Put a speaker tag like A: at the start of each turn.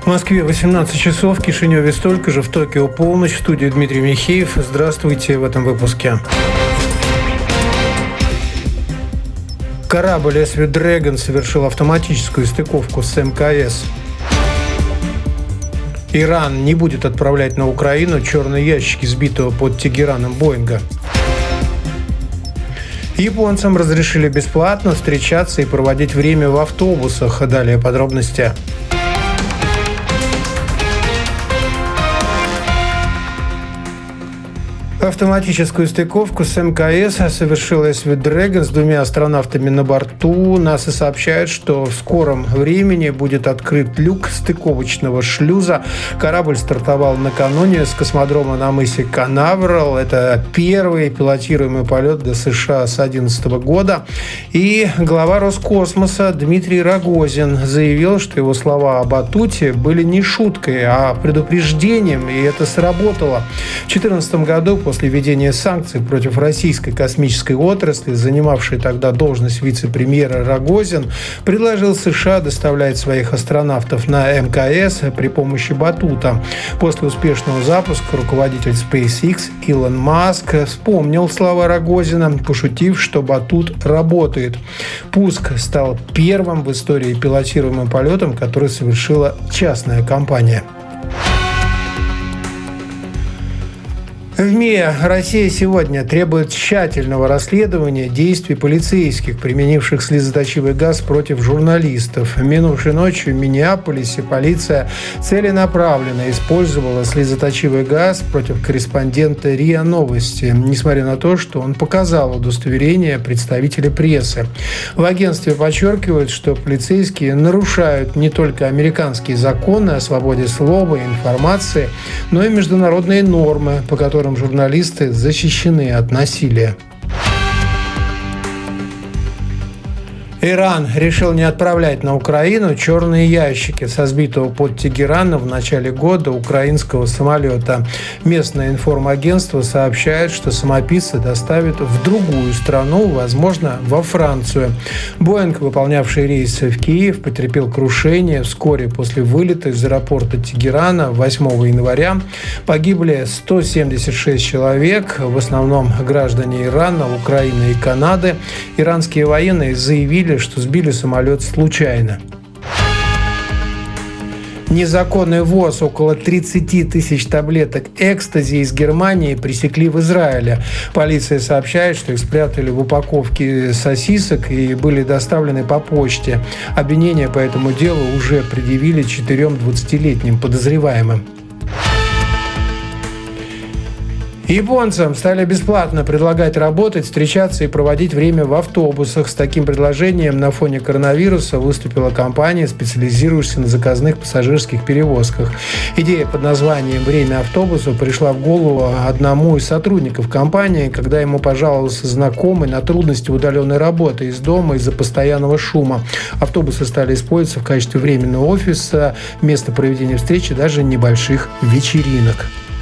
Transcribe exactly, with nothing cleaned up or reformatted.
A: В Москве восемнадцать часов, в Кишиневе столько же, в Токио полночь. В студии Дмитрий Михеев. Здравствуйте в этом выпуске. Корабль эс ви Dragon совершил автоматическую стыковку с эм ка эс. Иран не будет отправлять на Украину черные ящики сбитого под Тегераном Боинга. Японцам разрешили бесплатно встречаться и проводить время в автобусах. Далее подробности. Автоматическую стыковку с эм ка эс совершила эс ви Dragon с двумя астронавтами на борту. НАСА сообщает, что в скором времени будет открыт люк стыковочного шлюза. Корабль стартовал накануне с космодрома на мысе Канаверал. Это первый пилотируемый полет до США с две тысячи одиннадцатого года. И глава Роскосмоса Дмитрий Рогозин заявил, что его слова о батуте были не шуткой, а предупреждением, и это сработало. В две тысячи четырнадцатом году после После введения санкций против российской космической отрасли, занимавший тогда должность вице-премьера Рогозин, предложил США доставлять своих астронавтов на эм ка эс при помощи батута. После успешного запуска руководитель SpaceX Илон Маск вспомнил слова Рогозина, пошутив, что батут работает. Пуск стал первым в истории пилотируемым полетом, который совершила частная компания. В МИА Россия сегодня требует тщательного расследования действий полицейских, применивших слезоточивый газ против журналистов. Минувшей ночью в Миннеаполисе полиция целенаправленно использовала слезоточивый газ против корреспондента РИА Новости, несмотря на то, что он показал удостоверение представителя прессы. В агентстве подчеркивают, что полицейские нарушают не только американские законы о свободе слова и информации, но и международные нормы, по которым журналисты защищены от насилия. Иран решил не отправлять на Украину черные ящики со сбитого под Тегераном в начале года украинского самолета. Местное информагентство сообщает, что самописцы доставят в другую страну, возможно, во Францию. Боинг, выполнявший рейс в Киев, потерпел крушение вскоре после вылета из аэропорта Тегерана восьмого января. Погибли сто семьдесят шесть человек, в основном граждане Ирана, Украины и Канады. Иранские военные заявили, что сбили самолет случайно. Незаконный ввоз около тридцать тысяч таблеток экстази из Германии пресекли в Израиле. Полиция сообщает, что их спрятали в упаковке сосисок и были доставлены по почте. Обвинения по этому делу уже предъявили четырем двадцатилетним подозреваемым. Японцам стали бесплатно предлагать работать, встречаться и проводить время в автобусах. С таким предложением на фоне коронавируса выступила компания, специализирующаяся на заказных пассажирских перевозках. Идея под названием «Время автобуса» пришла в голову одному из сотрудников компании, когда ему пожаловался знакомый на трудности удаленной работы из дома из-за постоянного шума. Автобусы стали использоваться в качестве временного офиса, места проведения встречи, даже небольших вечеринок.